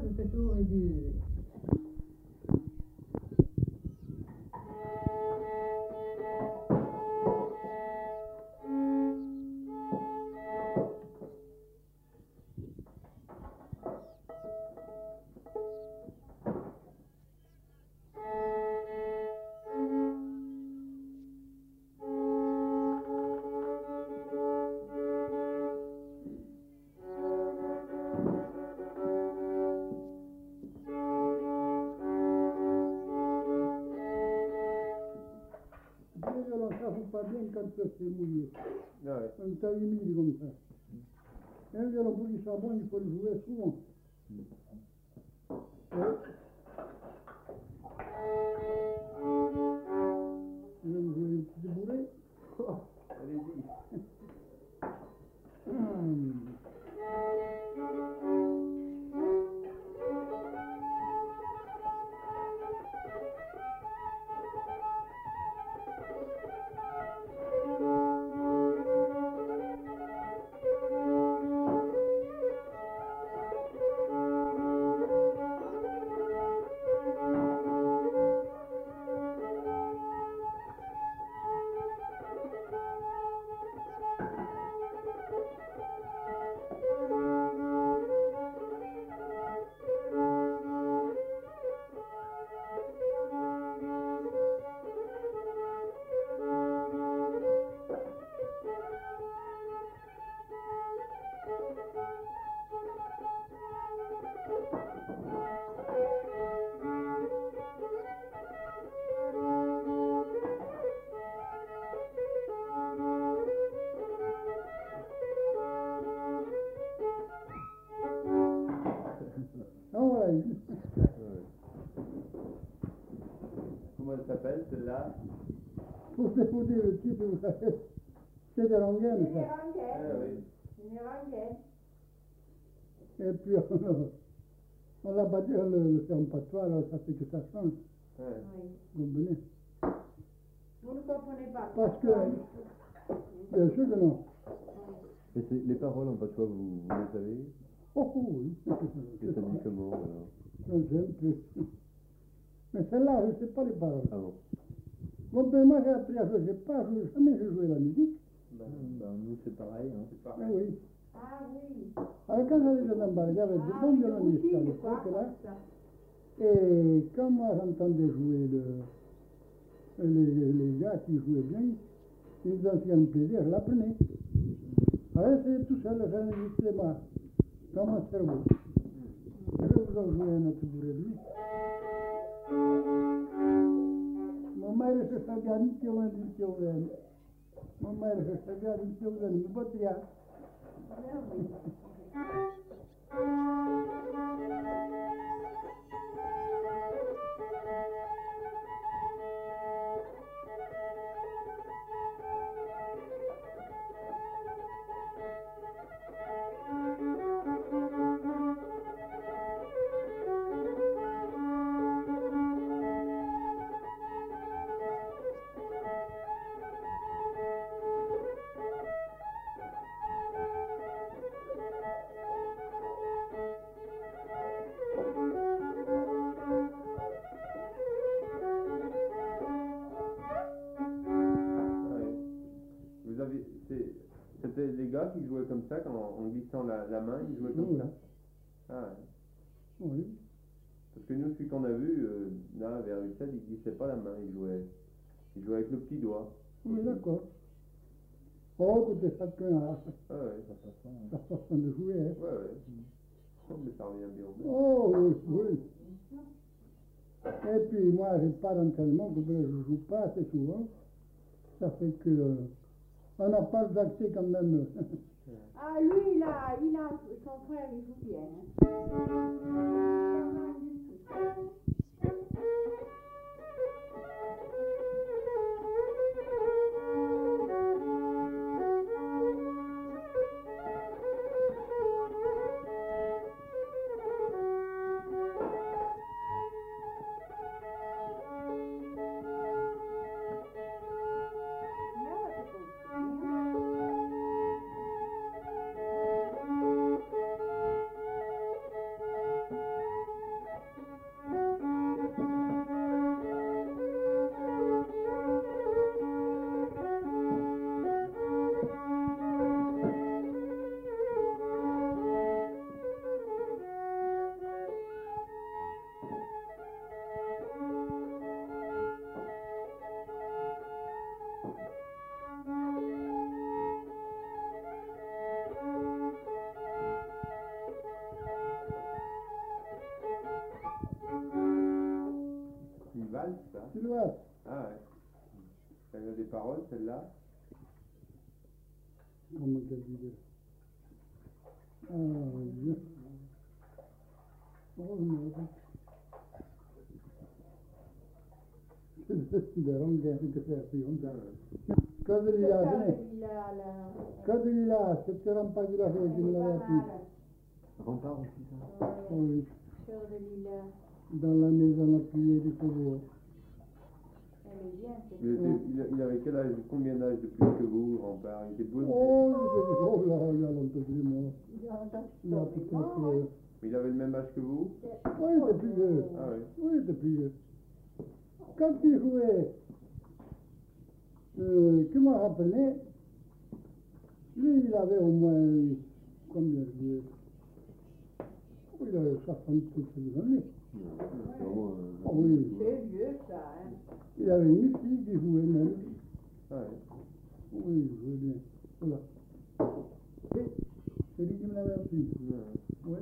que tu aurais dû. Ça ne fout pas bien quand c'est mouillé. Ah ouais. Un temps humide comme ça. Un violon pour qu'il soit bon, il faut le jouer souvent. Ouais. Je vais vous jouer une petite bourrée. Oh, allez-y. Comment elle s'appelle celle-là? Pour vous dire le titre, vous savez, c'est des rengaines, ça. Ah oui. Une rengaine. Et puis on l'a battu, on le fait en patois, alors ça fait que ça change. Ouais. Oui. Vous comprenez? Vous ne comprenez pas. Parce que, bien sûr que non. Et les paroles en patois, vous les savez? Oh oui. Et ça dit comment alors? Non, c'est un peu. Mais celle-là, je ne sais pas les paroles. Ah bon? Bon, ben moi j'ai appris à jouer, j'ai pas joué, jamais j'ai joué la musique. Nous c'est pareil. Hein. C'est Ah pareil. oui. Ah oui. Alors quand j'allais dans Bar, il y avait de bons violonistes à l'époque là. Et quand moi j'entendais jouer les gars qui jouaient bien, ils me donnaient un plaisir, je l'apprenais. Alors c'est tout seul, j'enregistrais dans mon cerveau. Je vais vous en jouer un autre bourré de lui. Mon mère se sabia nici eu în Mă mai se sabia nici eu în bătria. C'était les gars qui jouaient comme ça, en glissant la main, ils jouaient comme ça. Ah ouais. Oui. Parce que nous, celui qu'on a vu, là, vers Ussel, il glissait pas la main, il jouait avec le petit doigt. Oui, d'accord. Oh, écoutez, chacun a Ah ouais. sa façon de jouer. Hein. Ouais, ouais. Oh, mais ça revient bien. Oh, oui, oui. Et puis, moi, je parle tellement que je ne joue pas assez souvent. Ça fait que on n'a pas d'accès quand même. Ah, lui, il a son frère, il joue bien. bourgeoise. Ah ouais. Elle a des paroles, celle-là. Comment qu'elle disait? Ah, Dieu. Oh, non. Des rongueurs de création. Kadrila, Kadrila, c'était Rampa du Lago qui me l'avait appris. Rempart aussi, ça. Oui, Cœur de lilas. dans la maison appuyée du Faubourg. Elle est bien, cette Il avait quel âge, combien d'âge de plus que vous, Rempart? Il était beau. Oh là, il y a longtemps qu'il est mort. Il y a peut-être. Il avait le même âge que vous? Oui, il était plus vieux. Ah oui. Oui, il était plus vieux. Quand il jouait, que me rappelait, lui, il avait au moins, combien de vieux? Oh, il avait 60 années. Ah oui. C'est vieux, ça, hein. Il avait une fille qui jouait même. Ah ouais. Oui, il jouait bien. Voilà. C'est lui qui me l'avait appris. Oui.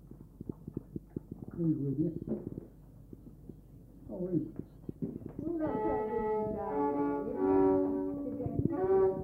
Il jouait bien. Ah oui. Nous, la cœur de lilas, c'est bien.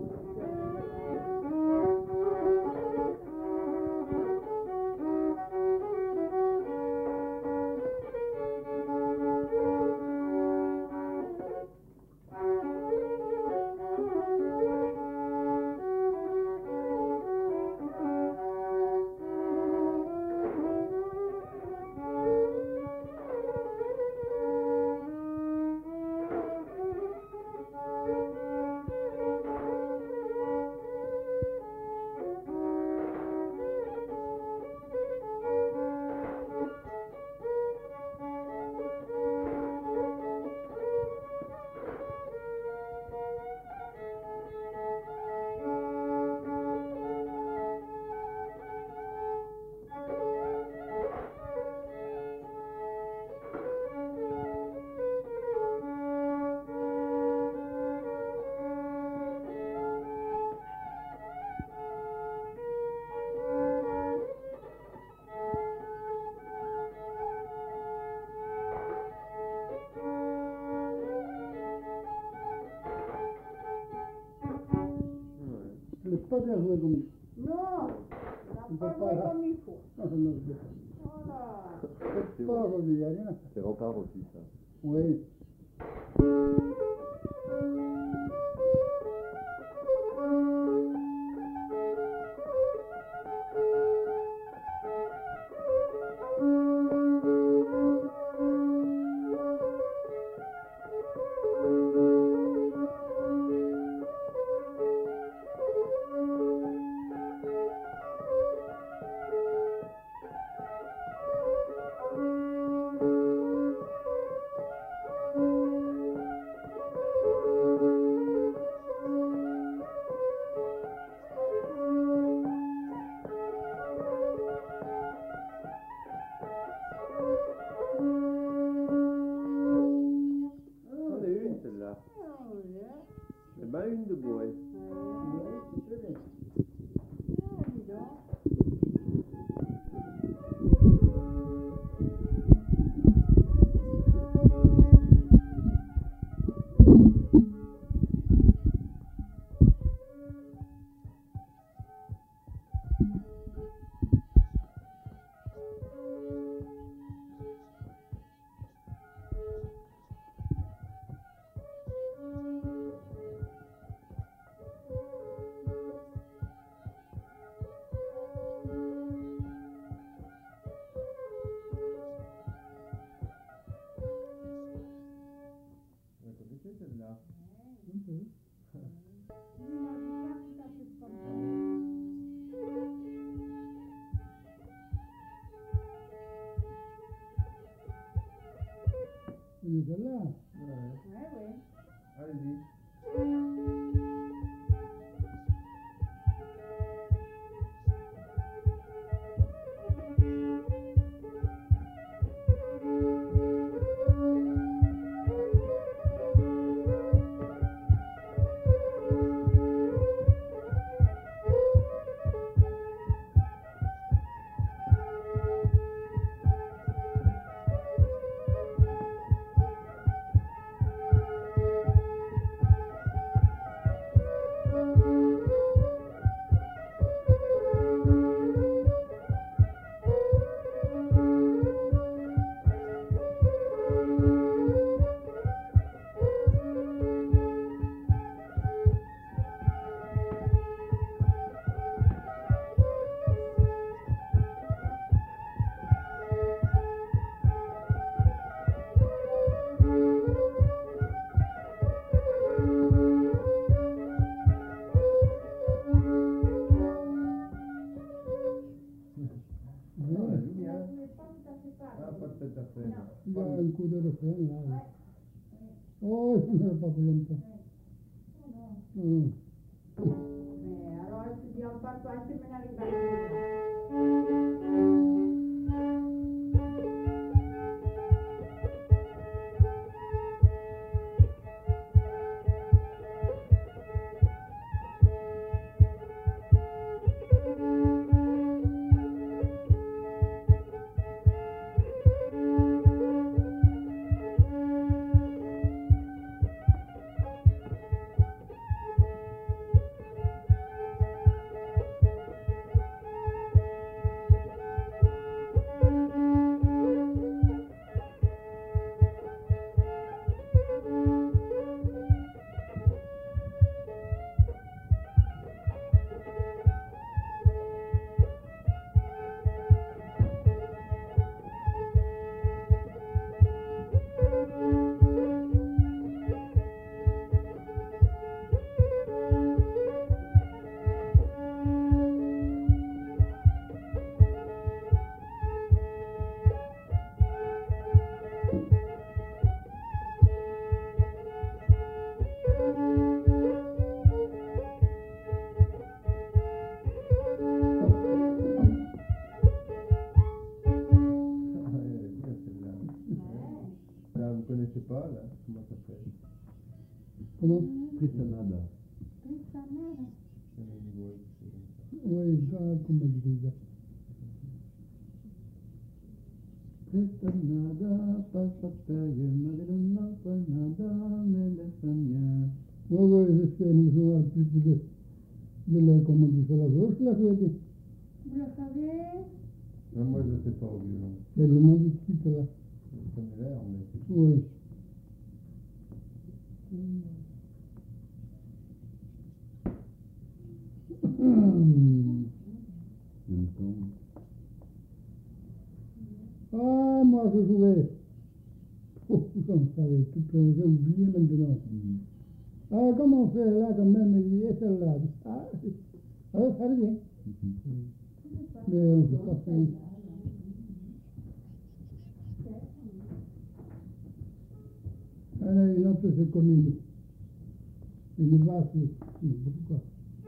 Il n'est pas bien joué comme il faut. Non, il n'a pas joué comme il faut. Ah, non, c'est Voilà. c'est pas aujourd'hui, il n'y a rien à faire. C'est Rempart aussi, ça. Oui. C'en est une, celle-là. Ah, oui, hein. Eh ben, une de bois. Oui, c'est très bien. Ah, dis donc. Vous connaissez celle-là? Il est là. Ouais. Ouais, ouais. Allez-y. bien. mais pas tout à fait pareil. Ah, pas tout à fait. Non. Il y a un coup de refrain là. Ouais. Oh, il n'y en a pas pour longtemps. Non. Hum. Mais alors, je te dis, on passe pas, c'est maintenant arrivé. Là, vous connaissez pas, là, comment ça s'appelle? Comment? Trisanada. Trisanada. Il y en a une voix qui fait comme ça. Oui, ça, comme je disais. Nada passaste llena de nada, nada me lesaña. Oui, oui, je sais, mais je me rappelle plus de la, comment on dit sur la gauche, là, je dis. Vous le savez? Non, moi, je ne sais pas au violon. C'est le nom du titre, là. Je connais l'air, mais c'est tout. Oui. Je me tombe. Ah, moi, je jouais. Oh, comme ça, j'ai oublié maintenant. Ah, comment on fait là, quand même, et celle-là. Ah, ça revient. Mais on ne peut pas faire. Alors, une autre, c'est comme une basse. Pourquoi?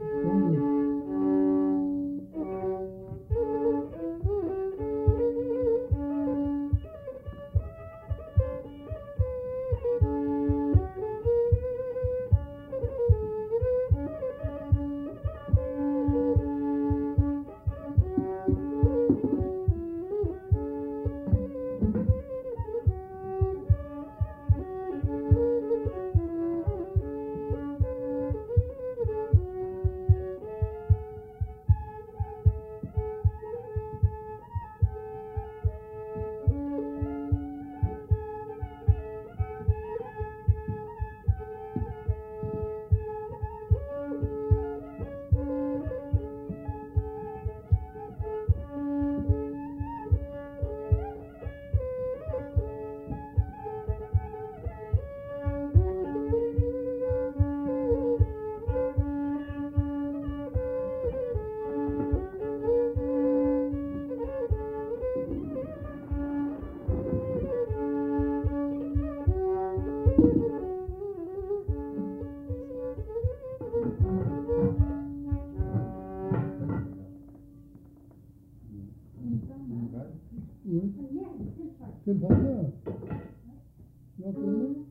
Oui. C'est le facteur. Naturellement.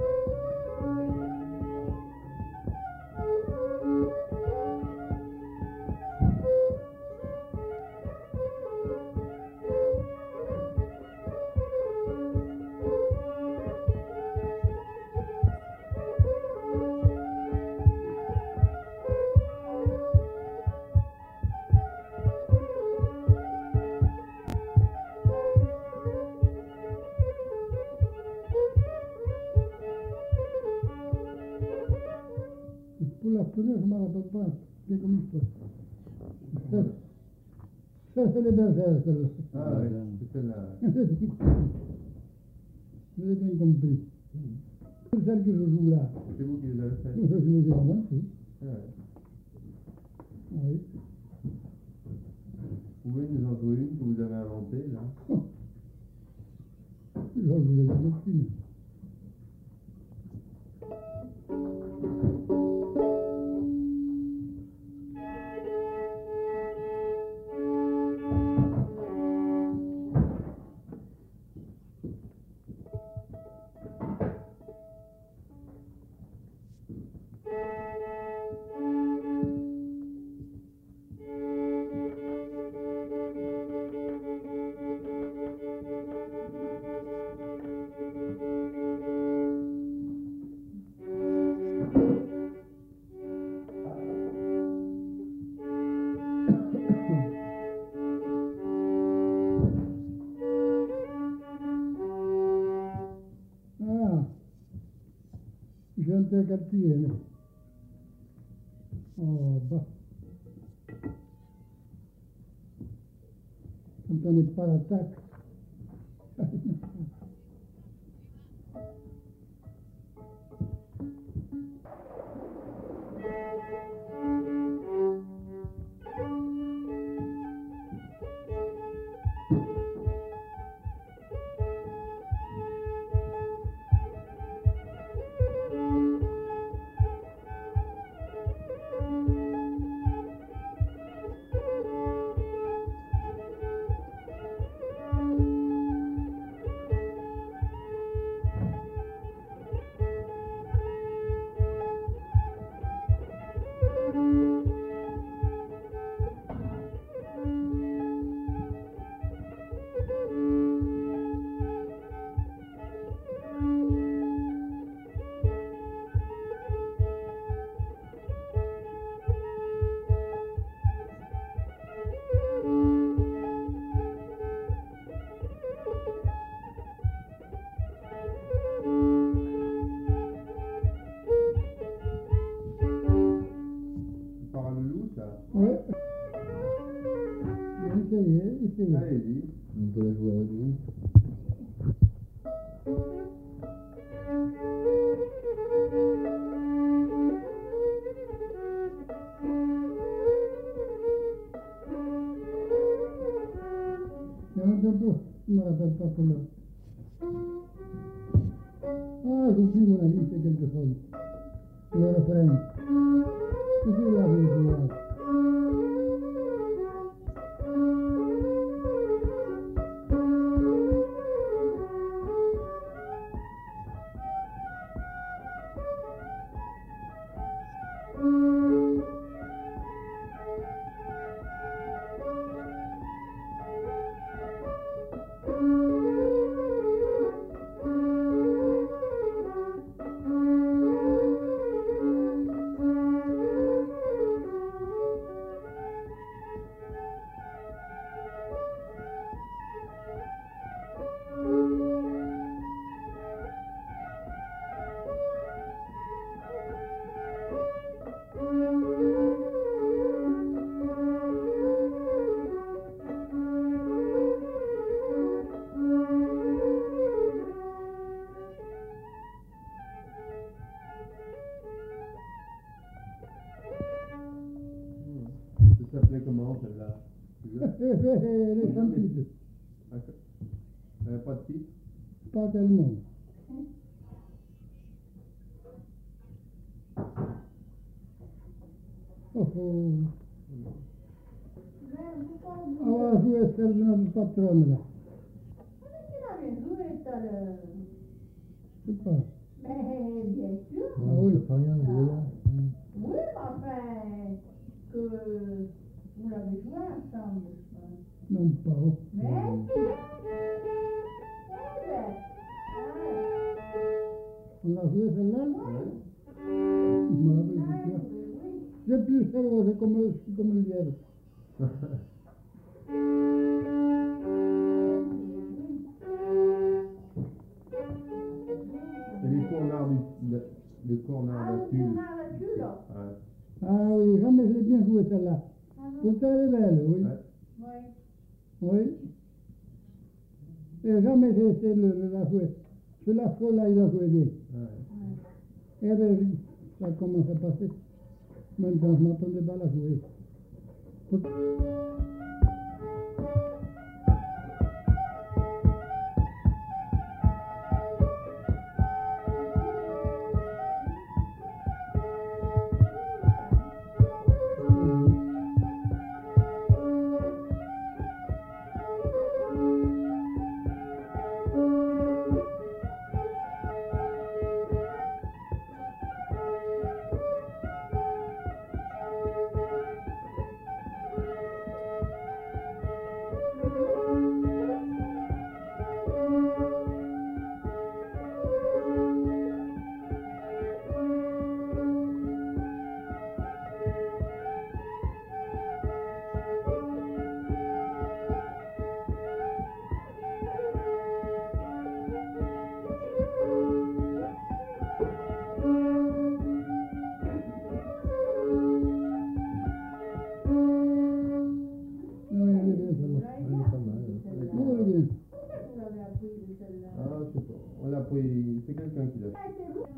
Pour la première, je ne me rappelle pas. C'est comme ça. Ça, c'est les bergères, celle-là. Ah, oui, c'est celle-là. Je l'ai bien compris. C'est celle que je joue là. C'est vous qui les avez fait? Je les ai inventées. Ouais. Oui. Vous pouvez nous en jouer une que vous avez inventée, là? te calculer, mais. Oh, bah. Quand on n'est pas à l'attaque. Tu pars à Loulou, ça? Ouais. Essayez, essayez. Allez-y. On peut la jouer avec vous. Je ne me rappelle pas pour l'autre. Ah, j'oublie mon avis, c'est quelque chose. Le refrain. C'est la vie, Ça s'appelait comment, celle-là? Les champis, D'accord. Elle n'a pas de titre? pas tellement. Oh oh. On va jouer celle de notre patronne là. Tu l'avais joué tout à l'heure. Je sais pas. Mais bien sûr. Ah oui. Ça fait rien, je vais là. Oui, mais enfin, que vous l'avez joué ensemble, je pense. Non, pas. Oh. Mais si. Eh ben, On a joué celle-là? Je me rappelle plus quoi. oui. J'ai plus le cerveau, c'est comme le diable. Et les cornards les cornards Ah, de vous tulle. êtes là-dessus, là. Ouais. Ah oui, jamais je l'ai bien joué celle-là. Ah non. Pourtant elle est belle, oui. Ouais. Oui. Oui. Et jamais j'ai essayé de la jouer. Celui-là, là, il a joué bien. Ouais. Et bien, ça commence à passer. Maintenant, je ne m'attendais pas à la jouer. pris. C'est quelqu'un qui l'a fait. Ah, c'est vous.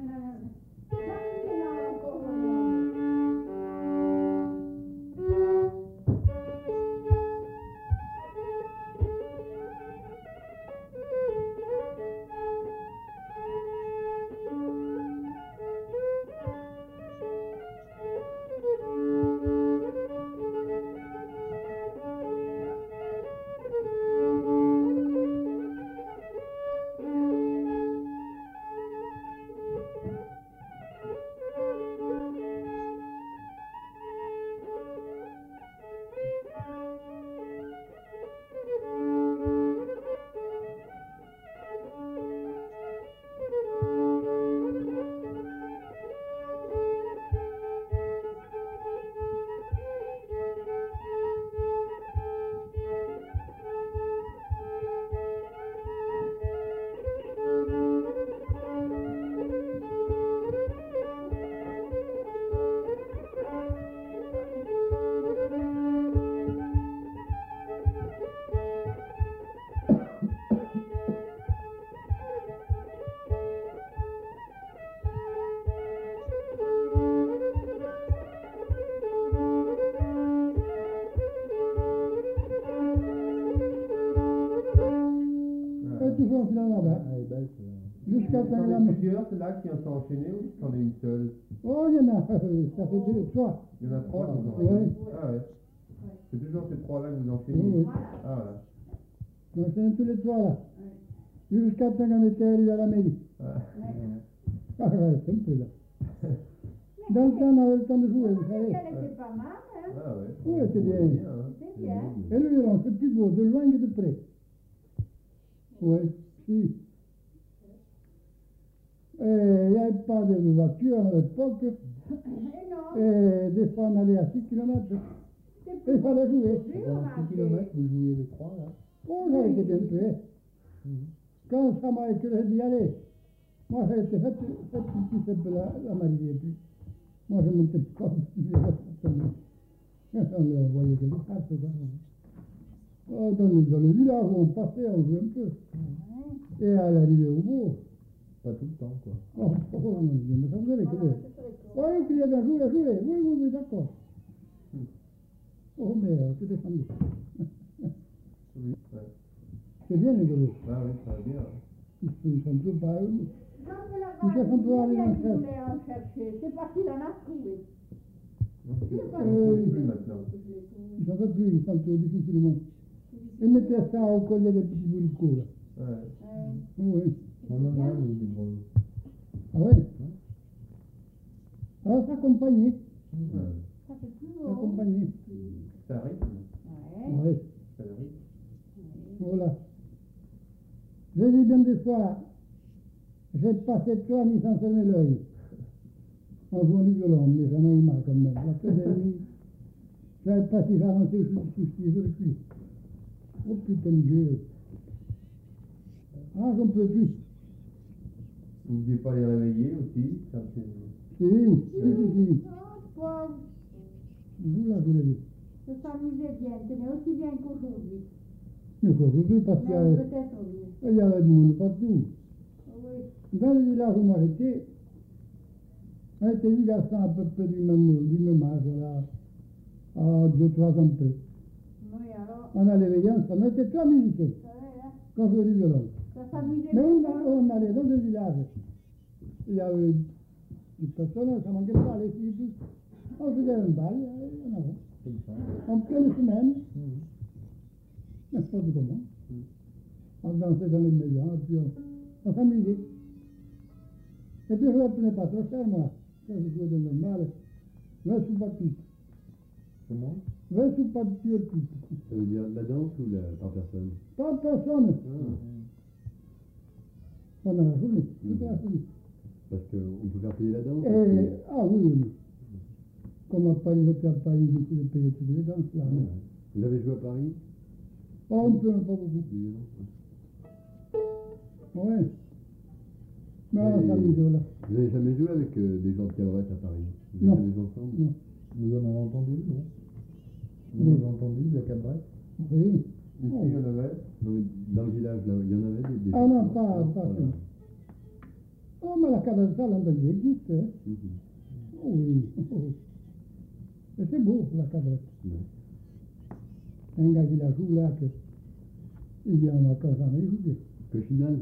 Toujours là-bas. Ah, et belle, Jusqu'à temps T'en la as plusieurs, ceux-là qui ont enchaîné ou t'en as une seule? Oh, il y en a, ça fait deux, trois. Il y en a trois qui ont Ouais. enchaîné. Ah ouais. C'est toujours ces trois-là que vous enchaînez. Oui, oui. Ah voilà. Donc c'est tous les trois là. Jusqu'à temps qu'on était arrivé à la mairie. Ah. Ah ouais, c'est un peu là. Dans le temps, on avait le temps de jouer, vous savez. Elle était pas mal, hein. Ah ouais. Oui, c'est bien. Hein. C'est bien. Et le violon, c'est plus beau, de loin que de près. Oui, si. Il n'y avait pas de voiture à l'époque. Et non, Et des fois, on allait à 6 km. c'est Et il fallait jouer. plus Pendant 6 km, vous jouiez les trois, là. Oh, j'avais été bien tué. Quand ça m'a éclairé d'y aller, moi, j'ai été fait un peu la maladie. Et puis, moi, je montais le corps. On voyait que les cartes, quoi. Oh, dans le village où on passait, on jouait un peu. Et à l'arrivée au bout, Pas tout le temps, quoi. oh mon Dieu, mais ça vous allez que oui, qu'il y avait joué. Oui, d'accord. Oh, mais tout est samedi. Oui. Ouais. C'est bien les deux. Ah oui, ça va bien. Ils sont tous pas eux. Jean de la Ils se sont tous allés dans le il chef. voulait en chercher. C'est parce qu'il en a trouvé. Non, c'est pas Oui. plus maintenant. Ils n'en veulent plus, ils sont tous difficilement. Ils mettaient ça au collier des petits boulicots, là. Ouais. Oui. On en a, nous, des gros. Ah oui. Alors, s'accompagner. Ouais. Ça fait plus haut. S'accompagner. Ça arrive. Ouais. Oui. Ça arrive. Voilà. J'ai dit bien des fois, j'ai passé 3 nuits sans fermer l'œil. En jouant du violon, mais j'en ai eu marre quand même. La deuxième nuit, j'avais pas si avancé, je recule. Oh putain de Dieu. Ah, j'en peux plus. N'oubliez pas les réveiller aussi. Quand c'est... Si. Oh, pauvre. Vous là, je vous l'ai dit. Se s'amuser bien. Tenez aussi bien qu'aujourd'hui. Mais aujourd'hui, parce qu'il y Mais avait, peut-être oui. il y avait du monde partout. Oui. Dans le village où moi j'étais, on était 8 garçons à peu près du même âge, là, à 2-3 ans près. Oui, alors, On allait veiller ensemble, on était 3 musiciens, c'est vrai, hein. quand je jouais du violon. Ça s'amusait Mais beaucoup. on allait dans le village. Il y avait des personnes, ça manquait pas, les filles et tout. On faisait un bal, en avant. Comme ça. En pleine semaine, n'importe comment. On dansait dans les maisons, et puis on s'amusait. Et puis je ne prenais pas trop cher, moi. Quand je jouais dans le bal, 20 sous par pipe. Comment 20 sous par pipe. Ça veut dire la danse ou par personne Pas personne. Pendant la journée, toute la journée. Parce qu'on peut faire payer la danse. Et, ah oui. Comme à Paris, j'étais à Paris, du coup, j'ai payé toutes les danses, là. Ouais. Vous avez joué à Paris Pas un peu, pas beaucoup. du violon Ouais. Mais on Et- s'amusait, là. Vous n'avez jamais joué avec des gens de cabaret à Paris Vous Non. êtes jamais ensemble Non. Vous en avez entendu, non Oui. Vous en avez entendu, des cabarets Oui. Ici, il y en avait. Non, mais dans le village, là, il y en avait des Ah non, gens. pas Voilà. chez nous. Oh, mais la cabrette sale en Belgique existe. Hein. Oui. Et c'est beau, la cabrette. Un gars qui la joue là, il vient en vacances à m'écouter. Que final.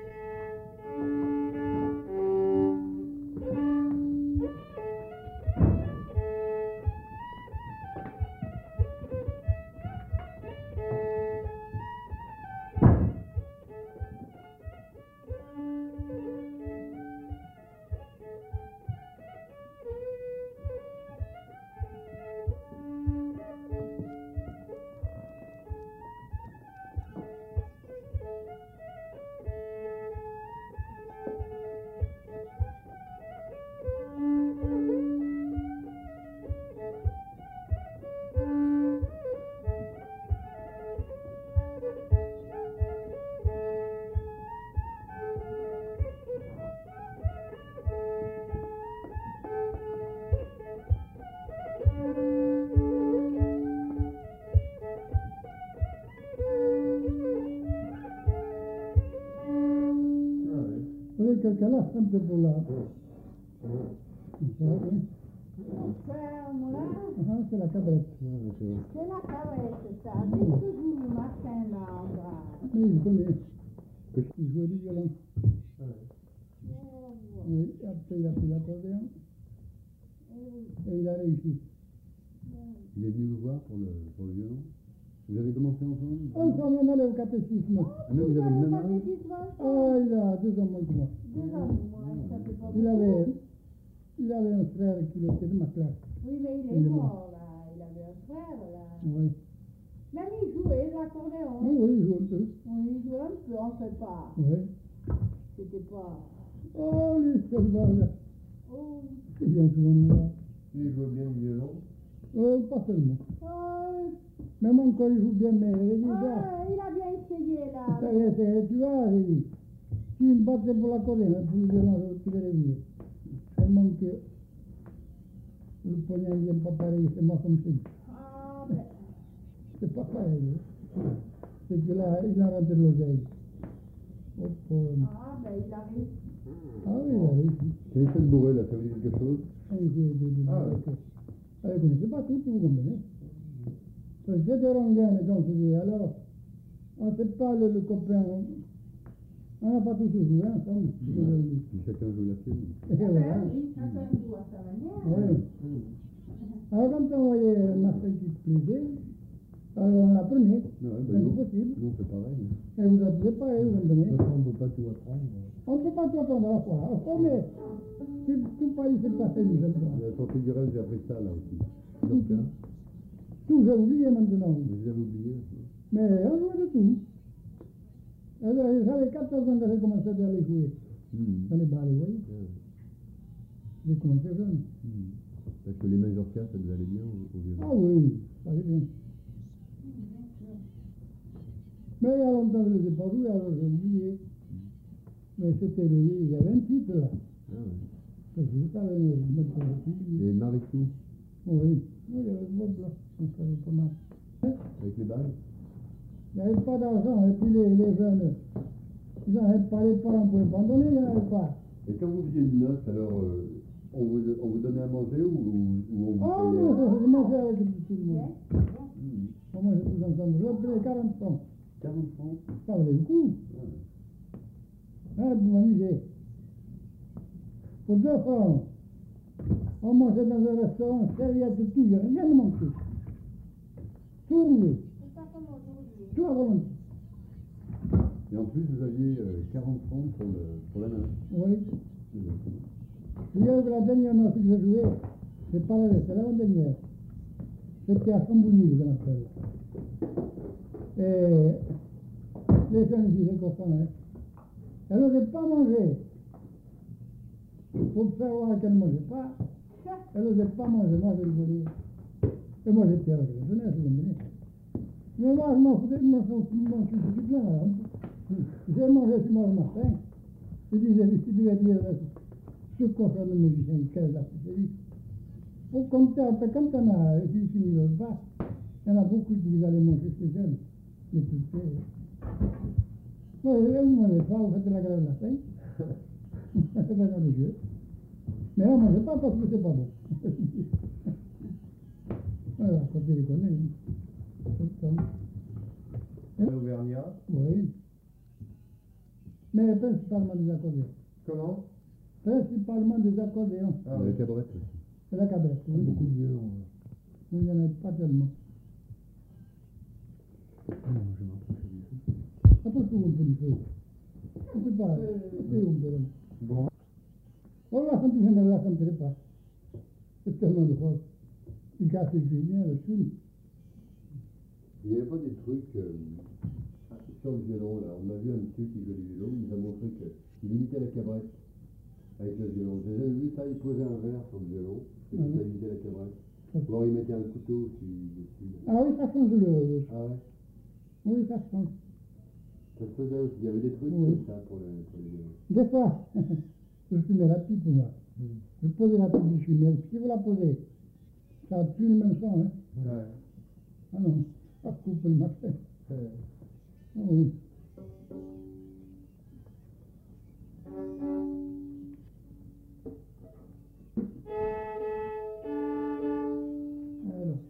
Vous voyez quelqu'un là, un peu pour là. Ferme-la. Ah, c'est la cabrette. C'est la cabrette, ça. C'est toujours le matin là-bas. Mais il connaît. Il joue du violon. Oui, après il a pris l'accordéon. Et il a réussi. Il est venu vous voir pour le violon. Vous avez commencé ensemble? Ensemble, on allait au catéchisme. Ah, mais vous avez le même âge? Ah, il a 2 ans moins que moi. 2 ans, moi, ça fait pas Il avait un frère qui était de ma classe. Oui, mais il est mort, là. Il avait un frère, là. Oui. Même il jouait de l'accordéon. Oui, il joue un peu. Oui, il jouait un peu, on ne sait pas. Oui. C'était pas... Oh, lui, c'est le là. Oh, Il vient souvent nous voir. Il joue bien du violon. Oh, pas seulement. oh, Même encore, il joue bien, mais il dit ça. il a bien essayé, là. Ça y est, tu vois, il dit, si il me battait pour l'accordéon, pour le violon, je vais mieux. Seulement que le poignet, il n'est pas pareil, c'est moi comme c'est. Ah, ben... C'est pas pareil. Hein. C'est que là, il a rentré l'oseille. Oh, pauvre. Ah, ben, il a réussi. Ah oui, il a réussi. Quel est cette bourrée là? Ça vous dit quelque chose? Ah, il jouait des Ah, avec. Vous ne connaissez pas tout, vous comprenez. Parce que c'était Rongaine, quand on se dit, alors, on ne sait pas le copain, on n'a pas tous joué ensemble. Chacun joue la sienne. Et voilà. Oui, chacun joue à sa manière. Oui. Alors, quand on voyait Marcel qui te plaisait, alors on l'apprenait. Ouais, C'est nous, impossible. nous on fait pareil. Et vous appelez pas, vous comprenez. De toute façon, on ne peut pas tout apprendre. On ne peut pas tout apprendre à la fois. Oh, mais tout Paris, c'est pas fait, nous sommes La sortie du rêve, j'ai appris ça là aussi. Donc, hein, tout, j'ai oublié maintenant. vous avez oublié aussi. Mais on jouait de tout. Alors, j'avais 14 ans quand j'ai commencé à aller jouer dans les balles, vous voyez. J'ai commencé jeune. Parce que les majorcas, ça devait aller bien au violon. Ah oui, ça allait bien. Mais il y a longtemps, je ne les ai pas joués, alors j'ai oublié. Mais c'était il y avait un titre là. Ah ouais. Parce que je savais mettre dans le public. Et Marichou, Oui, il y avait le mot là, ça savait pas mal. avec les balles. Il n'y avait pas d'argent, et puis les jeunes, ils n'avaient pas, les parents pouvaient pas en donner, il n'y en avait pas. Et quand vous faisiez une noce, alors on vous donnait à manger ou on vous Oh, payait? je mangeais avec tout le monde. Mmh. On mangeait tous ensemble. Je payais 40 francs. 40 francs. Ça valait le coup. Hein, pour m'amuser. Pour 2 francs, on mangeait dans un restaurant, serviette de tout, il n'y a rien de manqué. Tout roulé, C'est pas comme aujourd'hui. tout à volonté. Et en plus, vous aviez 40 francs pour la noce. Oui. Il y avait la dernière noce que j'ai jouée, c'est pas c'est l'avant-dernière. C'était à Chambouilly, qu'on appelle. Et les jeunes filles, les copains, hein, elles n'osaient pas manger. Pour savoir qu'elles ne mangeaient pas, elles n'osaient pas manger, moi je rigolais. Et moi j'étais avec la jeunesse, vous comprenez. Mais moi je m'en foutais, moi je m'en suis foutu plein là. J'ai mangé chez moi le matin. Je disais, si tu devais dire ce qu'on fait de musicien, quelle là, c'est lui. Pour compter, après, quand on a fini le repas, il y en a beaucoup qui allaient manger chez elles, les plus petits. Moi, vous ne m'avez pas, vous faites la grève de la faim. C'est pas dans les yeux. Mais là, moi, je pas parce que c'est pas bon. Voilà, quand il les connaît, tout le temps. Auvergnat. Oui. Mais principalement des accordéons. Comment? Principalement des accordéons. Ah Le oui. cabaret aussi. C'est la cabrette, oui. Beaucoup de violons. Mais il n'y en a pas tellement. Non, je m'en trouve du tout. Après tout, on peut le faire. On peut pas. C'est on peut. Bon. On la chanter, je ne la chanterai pas. C'est tellement de force. Il casse les lumières, le film. Il n'y avait pas des trucs sur le violon, là. On a vu un monsieur qui jouait du violon, il nous a montré qu'il imitait la cabrette avec le violon. J'ai jamais vu ça, il posait un verre sur le violon, et puis ça imitait la cabrette. Ou alors il mettait un couteau dessus. Ah oui, ça change le. Ah ouais? Oui, ça change. Ça se faisait aussi, il y avait des trucs Oui. comme ça pour les violons. Des fois, je fumais la pipe, moi. Je posais la pipe du fumée. Si vous la posez, ça n'a plus le même son, hein. Ouais. Ah non, ça coupe le matin. Ah oui. Alors.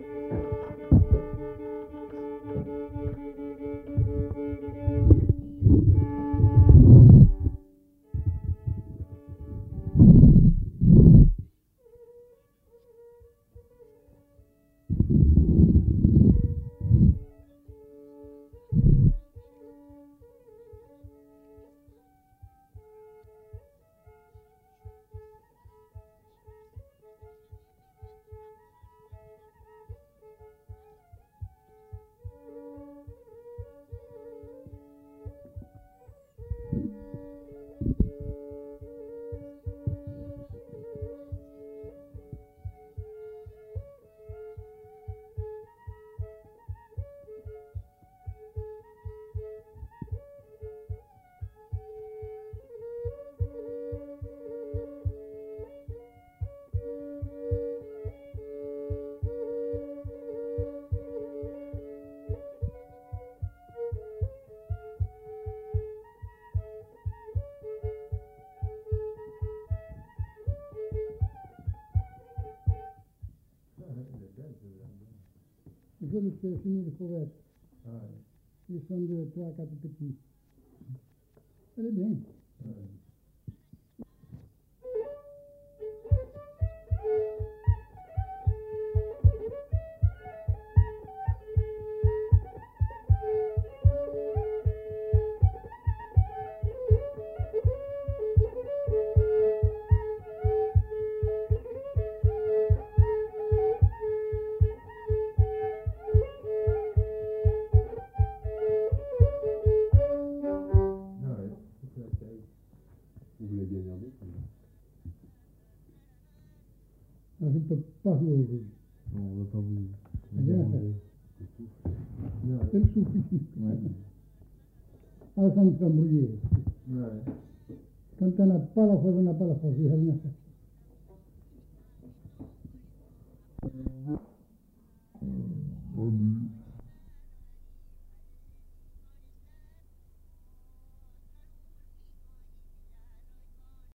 Je me fais finir le couvert. Ah ouais. Ils sont de 3 à 4 petits. Elle est bien. Ah ouais. C'est la taille. Vous voulez bien garder ça? Je ne peux pas jouer aujourd'hui. Non, on va pas vous C'est bien, demander. C'est le souffle. Ouais. Ah, ça me fait brouiller. Ouais. Quand on n'a pas la force, on n'a pas la force. Il y a rien à faire. Salut.